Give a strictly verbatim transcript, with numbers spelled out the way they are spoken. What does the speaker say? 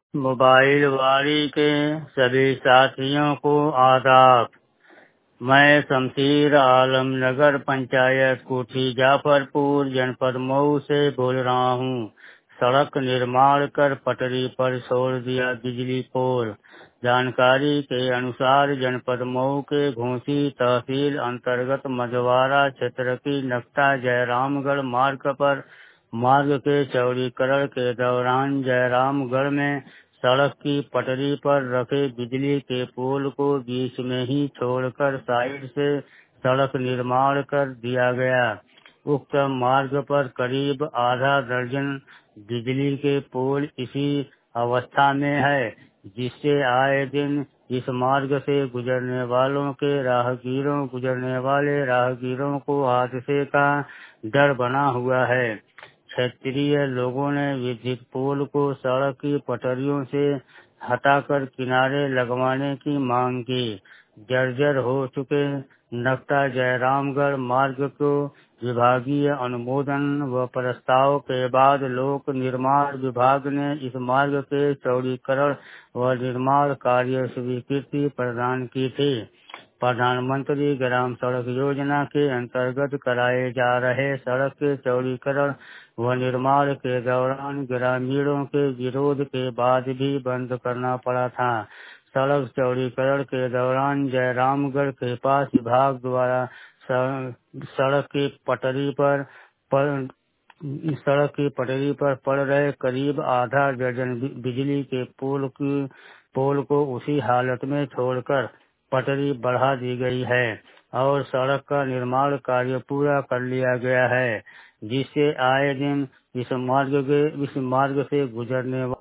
Mobile वारी के सभी साथियों को आदाब। मैं शमशीर आलम नगर पंचायत कोठी जाफरपुर जनपद मऊ से बोल रहा हूँ। सड़क निर्माण कर पटरी पर छोड़ दिया बिजली पोल। जानकारी के अनुसार जनपद मऊ के घोसी तहसील अंतर्गत मझवारा क्षेत्र की नक्ता जयरामगढ़ मार्ग पर मार्ग के चौड़ीकरण के दौरान जयरामगढ़ में सड़क की पटरी पर रखे बिजली के पोल को बीच में ही छोड़कर साइड से सड़क निर्माण कर दिया गया। उक्त मार्ग पर करीब आधा दर्जन बिजली के पोल इसी अवस्था में है, जिससे आए दिन इस मार्ग से गुजरने वालों के राहगीरों गुजरने वाले राहगीरों को हादसे का डर बना हुआ है। क्षेत्रीय लोगों ने विद्युत पोल को सड़क की पटरियों से हटाकर किनारे लगवाने की मांग की। जर्जर हो चुके नक्ता जयरामगढ़ मार्ग को विभागीय अनुमोदन व प्रस्ताव के बाद लोक निर्माण विभाग ने इस मार्ग के चौड़ीकरण व निर्माण कार्य स्वीकृति प्रदान की थी। प्रधानमंत्री ग्राम सड़क योजना के अंतर्गत कराए जा रहे सड़क के चौड़ीकरण व निर्माण के दौरान ग्रामीणों के विरोध के बाद भी बंद करना पड़ा था। सड़क चौड़ीकरण के दौरान जयरामगढ़ के पास विभाग द्वारा सड़क की पटरी पर, पर सड़क की पटरी पर पड़ रहे करीब आधा दर्जन बिजली के पोल की पोल को उसी हालत में छोड़कर पटरी बढ़ा दी गई है और सड़क का निर्माण कार्य पूरा कर लिया गया है, जिससे आए दिन इस मार्ग के इस मार्ग से गुजरने